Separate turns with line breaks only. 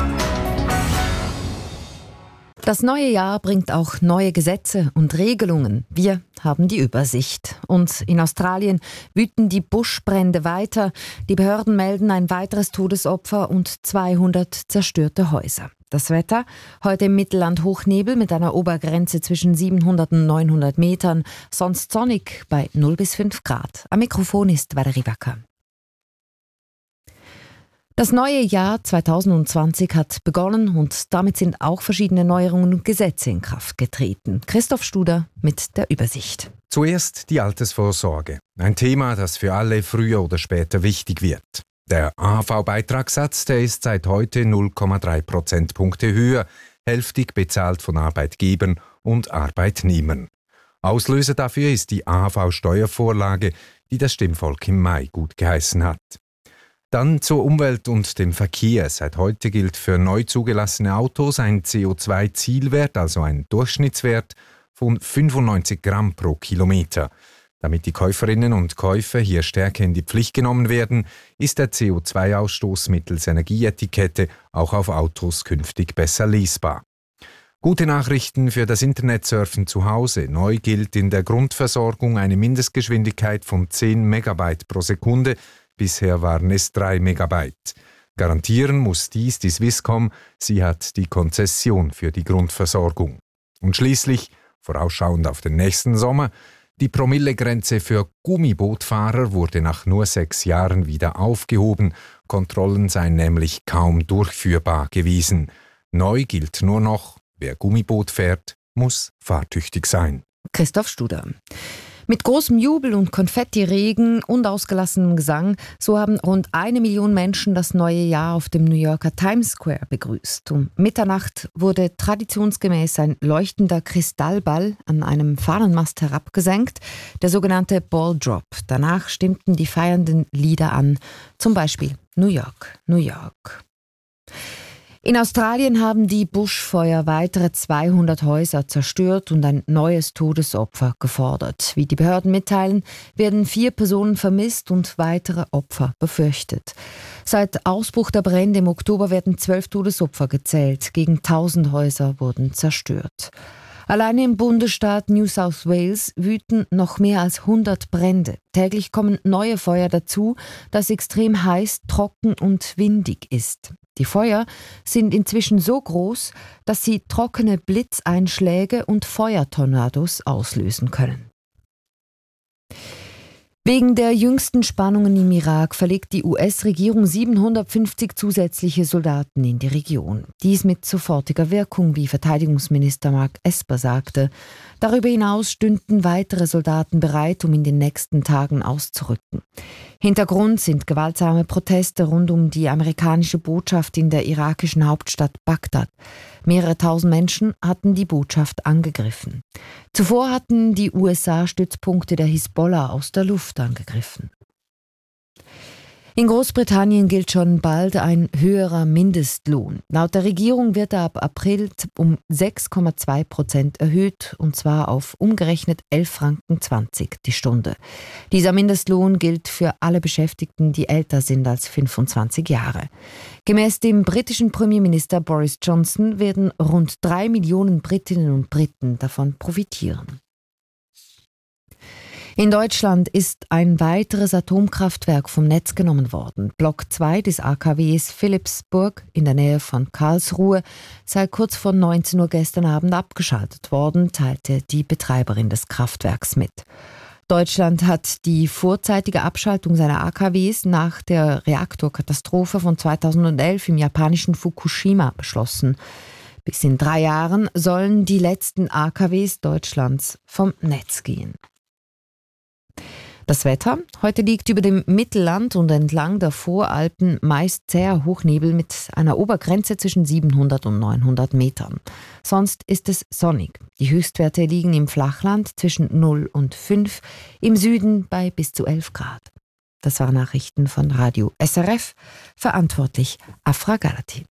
Das neue Jahr bringt auch neue Gesetze und Regelungen. Wir haben die Übersicht. Und in Australien wüten die Buschbrände weiter. Die Behörden melden ein weiteres Todesopfer und 200 zerstörte Häuser. Das Wetter? Heute im Mittelland Hochnebel mit einer Obergrenze zwischen 700 und 900 Metern. Sonst sonnig bei 0 bis 5 Grad. Am Mikrofon ist Valerie Wacker. Das neue Jahr 2020 hat begonnen und damit sind auch verschiedene Neuerungen und Gesetze in Kraft getreten. Christoph Studer mit der Übersicht.
Zuerst die Altersvorsorge. Ein Thema, das für alle früher oder später wichtig wird. Der AHV-Beitragssatz, der ist seit heute 0,3 Prozentpunkte höher, hälftig bezahlt von Arbeitgebern und Arbeitnehmern. Auslöser dafür ist die AHV-Steuervorlage, die das Stimmvolk im Mai gutgeheißen hat. Dann zur Umwelt und dem Verkehr. Seit heute gilt für neu zugelassene Autos ein CO2-Zielwert, also ein Durchschnittswert von 95 Gramm pro Kilometer. Damit die Käuferinnen und Käufer hier stärker in die Pflicht genommen werden, ist der CO2-Ausstoß mittels Energieetikette auch auf Autos künftig besser lesbar. Gute Nachrichten für das Internetsurfen zu Hause. Neu gilt in der Grundversorgung eine Mindestgeschwindigkeit von 10 Megabyte pro Sekunde. Bisher waren es 3 Megabyte. Garantieren muss dies die Swisscom. Sie hat die Konzession für die Grundversorgung. Und schließlich, vorausschauend auf den nächsten Sommer, die Promillegrenze für Gummibootfahrer wurde nach nur 6 Jahren wieder aufgehoben. Kontrollen seien nämlich kaum durchführbar gewesen. Neu gilt nur noch, wer Gummiboot fährt, muss fahrtüchtig sein.
Christoph Studer. Mit großem Jubel und Konfettiregen und ausgelassenem Gesang, so haben rund 1 Million Menschen das neue Jahr auf dem New Yorker Times Square begrüßt. Um Mitternacht wurde traditionsgemäß ein leuchtender Kristallball an einem Fahnenmast herabgesenkt, der sogenannte Ball Drop. Danach stimmten die feiernden Lieder an, zum Beispiel New York, New York. In Australien haben die Buschfeuer weitere 200 Häuser zerstört und ein neues Todesopfer gefordert. Wie die Behörden mitteilen, werden 4 Personen vermisst und weitere Opfer befürchtet. Seit Ausbruch der Brände im Oktober werden 12 Todesopfer gezählt. Gegen 1000 Häuser wurden zerstört. Alleine im Bundesstaat New South Wales wüten noch mehr als 100 Brände. Täglich kommen neue Feuer dazu, das extrem heiß, trocken und windig ist. Die Feuer sind inzwischen so groß, dass sie trockene Blitzeinschläge und Feuertornados auslösen können. Wegen der jüngsten Spannungen im Irak verlegt die US-Regierung 750 zusätzliche Soldaten in die Region. Dies mit sofortiger Wirkung, wie Verteidigungsminister Mark Esper sagte. Darüber hinaus stünden weitere Soldaten bereit, um in den nächsten Tagen auszurücken. Hintergrund sind gewaltsame Proteste rund um die amerikanische Botschaft in der irakischen Hauptstadt Bagdad. Mehrere tausend Menschen hatten die Botschaft angegriffen. Zuvor hatten die USA Stützpunkte der Hisbollah aus der Luft angegriffen. In Großbritannien gilt schon bald ein höherer Mindestlohn. Laut der Regierung wird er ab April um 6,2% erhöht, und zwar auf umgerechnet 11,20 Franken die Stunde. Dieser Mindestlohn gilt für alle Beschäftigten, die älter sind als 25 Jahre. Gemäß dem britischen Premierminister Boris Johnson werden rund 3 Millionen Britinnen und Briten davon profitieren. In Deutschland ist ein weiteres Atomkraftwerk vom Netz genommen worden. Block 2 des AKWs Philippsburg in der Nähe von Karlsruhe sei kurz vor 19 Uhr gestern Abend abgeschaltet worden, teilte die Betreiberin des Kraftwerks mit. Deutschland hat die vorzeitige Abschaltung seiner AKWs nach der Reaktorkatastrophe von 2011 im japanischen Fukushima beschlossen. Bis in 3 Jahren sollen die letzten AKWs Deutschlands vom Netz gehen. Das Wetter? Heute liegt über dem Mittelland und entlang der Voralpen meist zäher Hochnebel mit einer Obergrenze zwischen 700 und 900 Metern. Sonst ist es sonnig. Die Höchstwerte liegen im Flachland zwischen 0 und 5, im Süden bei bis zu 11 Grad. Das waren Nachrichten von Radio SRF, verantwortlich Afra Galati.